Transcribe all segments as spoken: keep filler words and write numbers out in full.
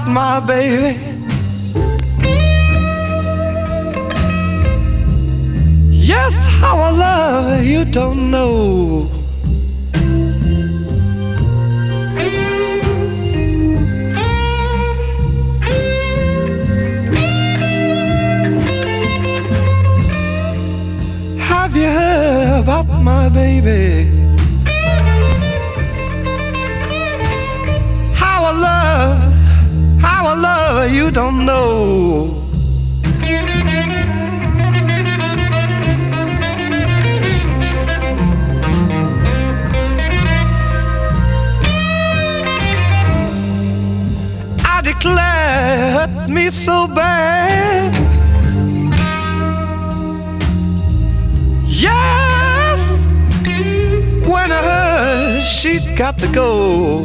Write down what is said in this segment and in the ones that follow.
my baby. Yes, how I love her, you don't know. Have you heard about my baby? How I love, how I love her, you don't know. I declare, hurt me so bad. Yes, when I heard she'd got to go.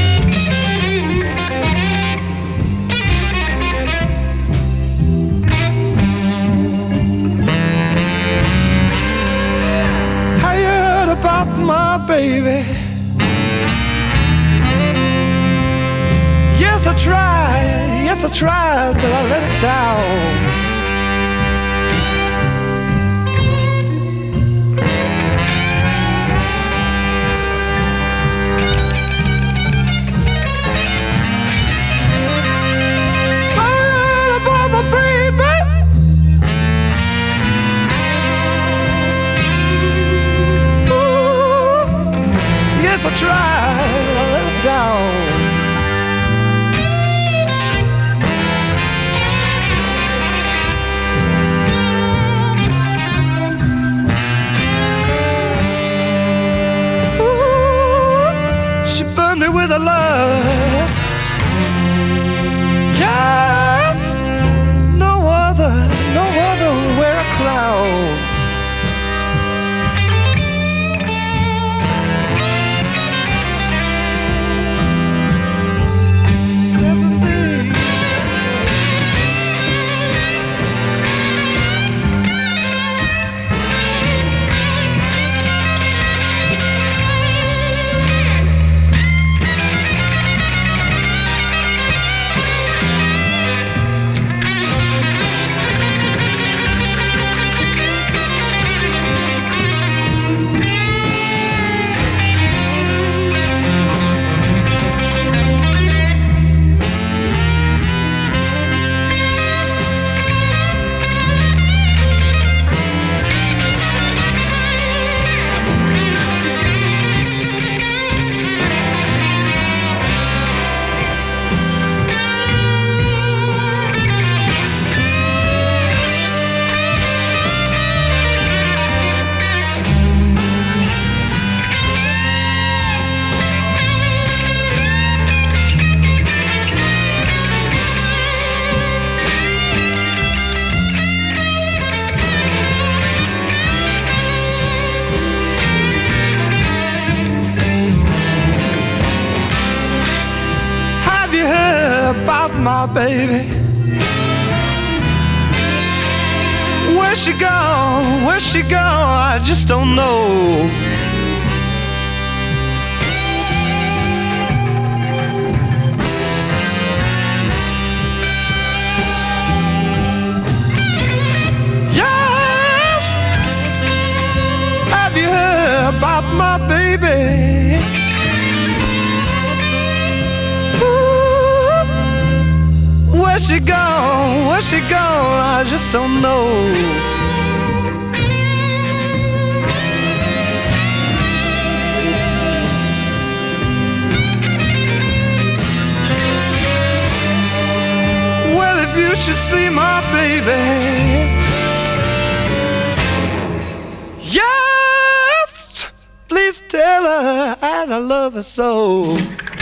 Have you heard about my baby? Yes, I tried, yes, I tried, but I let it down. I tried, I let it down. Ooh, she burned me with a love. Yes, no other, no other will wear a clown. About my baby, where's she gone? Where's she gone? I just don't know. Yes, have you heard about my baby? Where's she gone? Where's she gone? I just don't know. Well, if you should see my baby, yes, please tell her I love her so.